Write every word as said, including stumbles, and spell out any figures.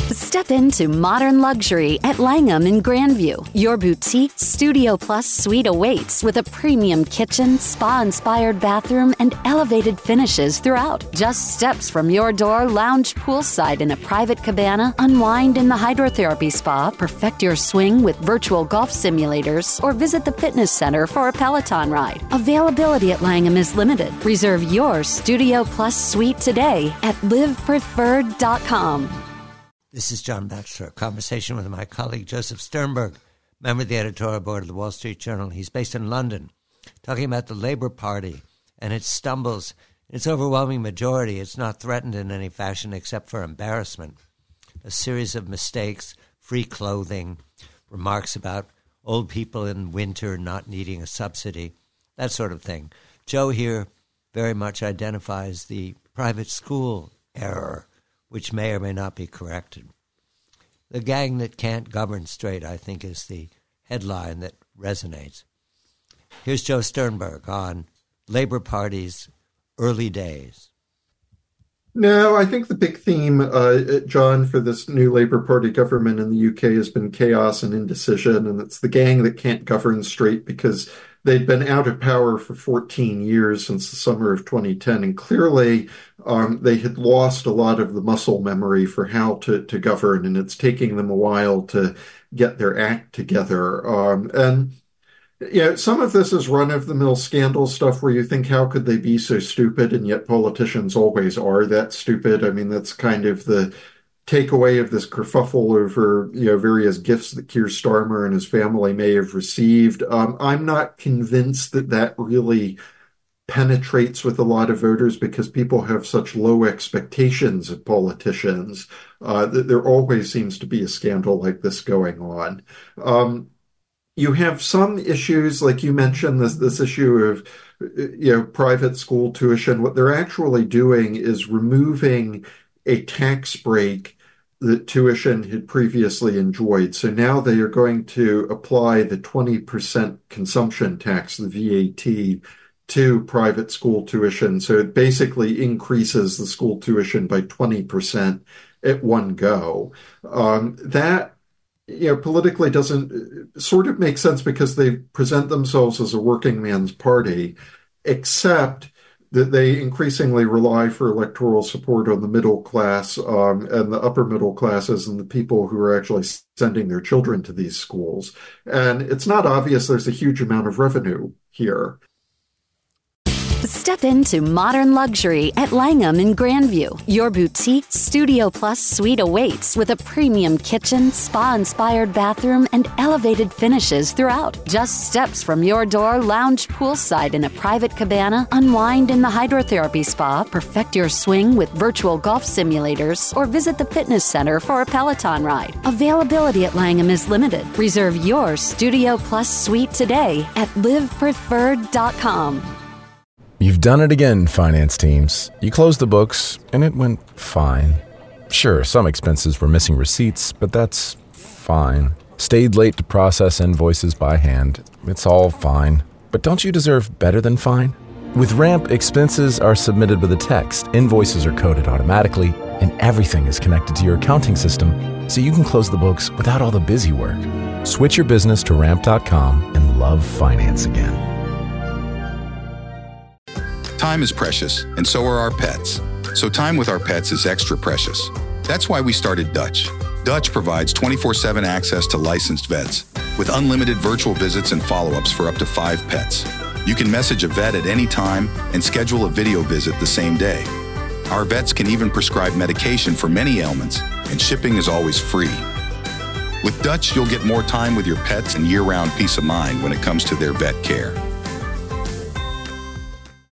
Step into modern luxury at Langham in Grandview. Your boutique Studio Plus suite awaits with a premium kitchen, spa-inspired bathroom, and elevated finishes throughout. Just steps from your door, lounge poolside in a private cabana, unwind in the hydrotherapy spa, perfect your swing with virtual golf simulators, or visit the fitness center for a Peloton ride. Availability at Langham is limited. Reserve your Studio Plus suite today at live preferred dot com. This is John Batchelor, a conversation with my colleague Joseph Sternberg, member of the editorial board of the Wall Street Journal. He's based in London, talking about the Labour Party and its stumbles. Its overwhelming majority, it's not threatened in any fashion except for embarrassment. A series of mistakes, free clothing, remarks about old people in winter not needing a subsidy, that sort of thing. Joe here very much identifies the private school error, which may or may not be corrected. The gang that can't govern straight, I think, is the headline that resonates. Here's Joe Sternberg on Labour Party's early days. No, I think the big theme, uh, John, for this new Labour Party government in the U K has been chaos and indecision, and it's the gang that can't govern straight because they'd been out of power for fourteen years since the summer of twenty ten, and clearly um, they had lost a lot of the muscle memory for how to, to govern, and it's taking them a while to get their act together. Um, and you know, some of this is run-of-the-mill scandal stuff where you think, how could they be so stupid? And yet politicians always are that stupid. I mean, that's kind of the takeaway of this kerfuffle over, you know, various gifts that Keir Starmer and his family may have received. Um, I'm not convinced that that really penetrates with a lot of voters because people have such low expectations of politicians uh, that there always seems to be a scandal like this going on. Um, You have some issues, like you mentioned, this this issue of, you know, private school tuition. What they're actually doing is removing a tax break that tuition had previously enjoyed. So now they are going to apply the twenty percent consumption tax, the V A T, to private school tuition. So it basically increases the school tuition by twenty percent at one go. Um, that you know, politically doesn't sort of make sense because they present themselves as a working man's party, except that they increasingly rely for electoral support on the middle class um, and the upper middle classes and the people who are actually sending their children to these schools. And it's not obvious there's a huge amount of revenue here. Step into modern luxury at Langham in Grandview. Your boutique Studio Plus suite awaits with a premium kitchen, spa-inspired bathroom, and elevated finishes throughout. Just steps from your door, lounge poolside in a private cabana, unwind in the hydrotherapy spa, perfect your swing with virtual golf simulators, or visit the fitness center for a Peloton ride. Availability at Langham is limited. Reserve your Studio Plus suite today at live preferred dot com. You've done it again, finance teams. You closed the books, and it went fine. Sure, some expenses were missing receipts, but that's fine. Stayed late to process invoices by hand. It's all fine. But don't you deserve better than fine? With Ramp, expenses are submitted with a text, invoices are coded automatically, and everything is connected to your accounting system, so you can close the books without all the busy work. Switch your business to ramp dot com and love finance again. Time is precious, and so are our pets. So time with our pets is extra precious. That's why we started Dutch. Dutch provides twenty-four seven access to licensed vets with unlimited virtual visits and follow-ups for up to five pets. You can message a vet at any time and schedule a video visit the same day. Our vets can even prescribe medication for many ailments, and shipping is always free. With Dutch, you'll get more time with your pets and year-round peace of mind when it comes to their vet care.